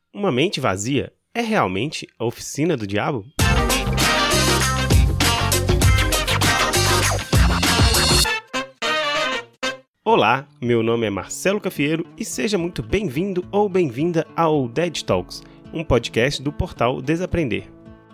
Uma mente vazia é realmente a oficina do diabo? Olá, meu nome é Marcelo Cafieiro e seja muito bem-vindo ou bem-vinda ao Dead Talks, um podcast do portal Desaprender.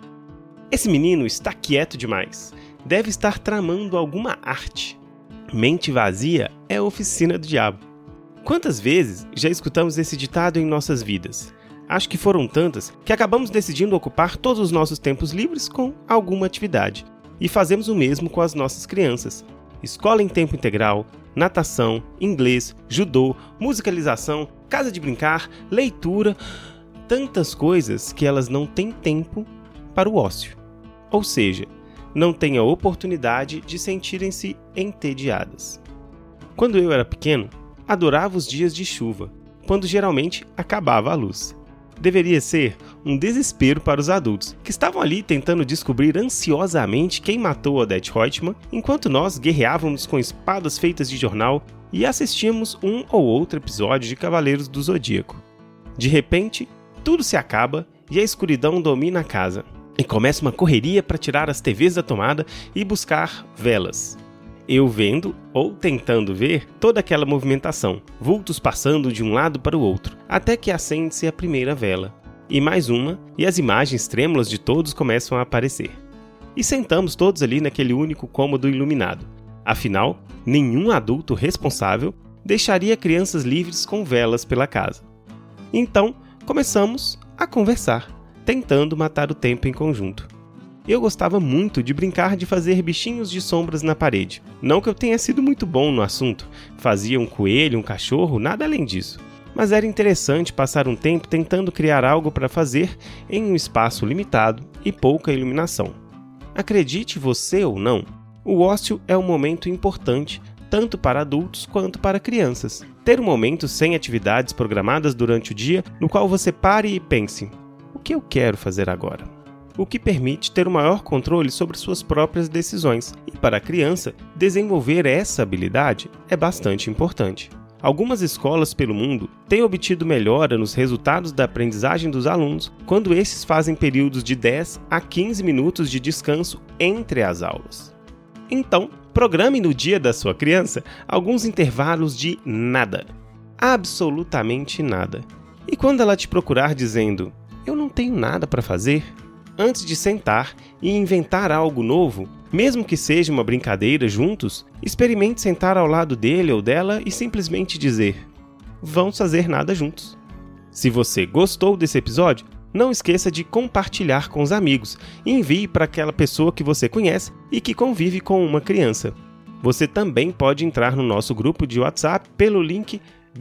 Esse menino está quieto demais. Deve estar tramando alguma arte. Mente vazia é a oficina do diabo. Quantas vezes já escutamos esse ditado em nossas vidas? Acho que foram tantas que acabamos decidindo ocupar todos os nossos tempos livres com alguma atividade. E fazemos o mesmo com as nossas crianças. Escola em tempo integral, natação, inglês, judô, musicalização, casa de brincar, leitura, tantas coisas que elas não têm tempo para o ócio. Ou seja, não têm a oportunidade de sentirem-se entediadas. Quando eu era pequeno, adorava os dias de chuva, quando geralmente acabava a luz. Deveria ser um desespero para os adultos, que estavam ali tentando descobrir ansiosamente quem matou Odete Roitman, enquanto nós guerreávamos com espadas feitas de jornal e assistíamos um ou outro episódio de Cavaleiros do Zodíaco. De repente, tudo se acaba e a escuridão domina a casa, e começa uma correria para tirar as TVs da tomada e buscar velas. Eu vendo, ou tentando ver, toda aquela movimentação, vultos passando de um lado para o outro, até que acende-se a primeira vela. E mais uma, e as imagens trêmulas de todos começam a aparecer. E sentamos todos ali naquele único cômodo iluminado. Afinal, nenhum adulto responsável deixaria crianças livres com velas pela casa. Então, começamos a conversar, tentando matar o tempo em conjunto. Eu gostava muito de brincar de fazer bichinhos de sombras na parede. Não que eu tenha sido muito bom no assunto. Fazia um coelho, um cachorro, nada além disso. Mas era interessante passar um tempo tentando criar algo para fazer em um espaço limitado e pouca iluminação. Acredite você ou não, o ócio é um momento importante tanto para adultos quanto para crianças. Ter um momento sem atividades programadas durante o dia no qual você pare e pense: o que eu quero fazer agora? O que permite ter um maior controle sobre suas próprias decisões. E para a criança, desenvolver essa habilidade é bastante importante. Algumas escolas pelo mundo têm obtido melhora nos resultados da aprendizagem dos alunos quando esses fazem períodos de 10 a 15 minutos de descanso entre as aulas. Então, programe no dia da sua criança alguns intervalos de nada. Absolutamente nada. E quando ela te procurar dizendo: eu não tenho nada para fazer, antes de sentar e inventar algo novo, mesmo que seja uma brincadeira juntos, experimente sentar ao lado dele ou dela e simplesmente dizer: vamos fazer nada juntos. Se você gostou desse episódio, não esqueça de compartilhar com os amigos e envie para aquela pessoa que você conhece e que convive com uma criança. Você também pode entrar no nosso grupo de WhatsApp pelo link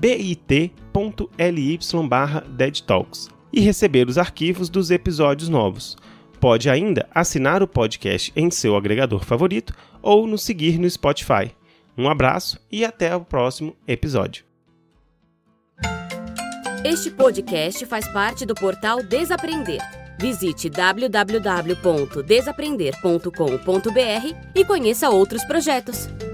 bit.ly/deadtalks. E receber os arquivos dos episódios novos. Pode ainda assinar o podcast em seu agregador favorito ou nos seguir no Spotify. Um abraço e até o próximo episódio. Este podcast faz parte do portal Desaprender. Visite www.desaprender.com.br e conheça outros projetos.